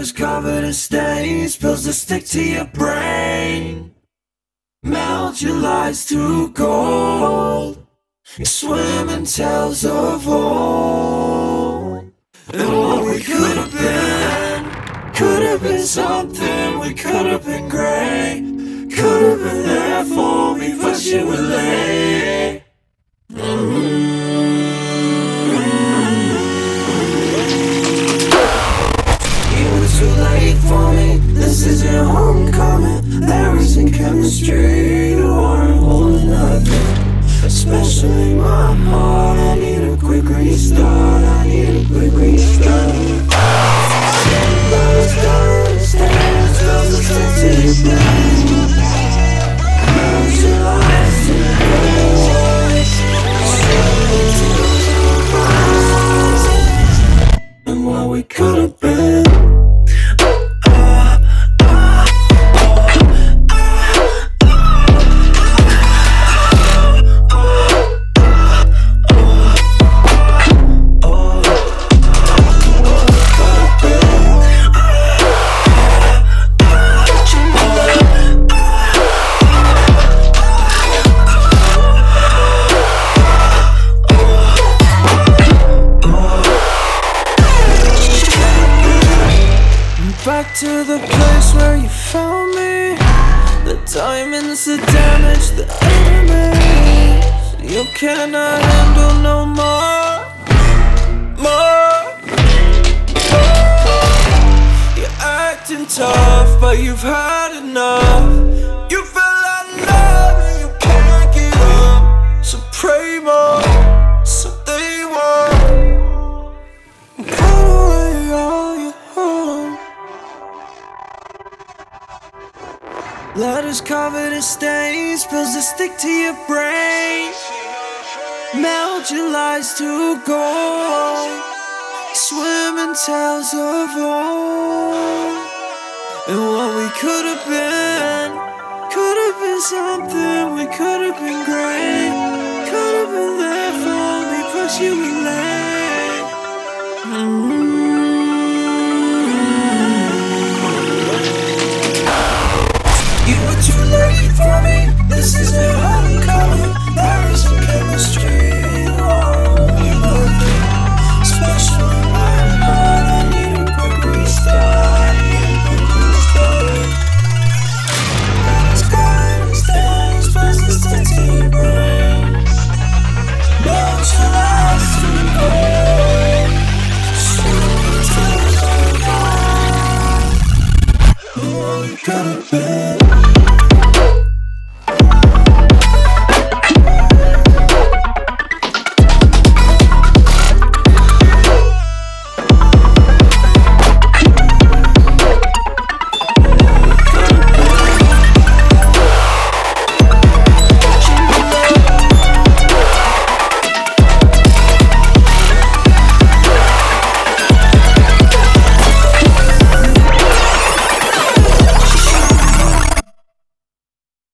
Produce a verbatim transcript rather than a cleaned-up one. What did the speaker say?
Letters covered in stains, pills that stick to your brain. Melt your lies to gold. You swim in tales of old. And what we could have been, could have been something. We could have been great, could have been there for me, but you were late. Mm-hmm. Too late for me, this isn't homecoming. There isn't chemistry, you aren't holding nothing, especially my heart. I need a quick restart, I need a quick restart. Those guns, stands, those stick to your brain. Melt your lies to gold. And what we could have been. Back to the place where you found me. The diamonds, the damage, the enemies. You cannot handle no more, more, more. You're acting tough, but you've had enough. You fell out of love and you can't get up. So pray more, so they won't put away all your hope. Letters covered in stains, pills that stick to your brain. Melt your lies to gold. Swim in tales of old. And what we could have been, could have been something. We could have been great, could have been there for me, but you were late. Mm-hmm. You were too late for me, this isn't homecoming. There isn't chemistry, you are only nothing, especially my heart. I need a quick restart, I need a quick restart. It's gone, stains, but it's stick to your brain. Melt your lies to gold. Swim until it's all gone. Oh, you gotta be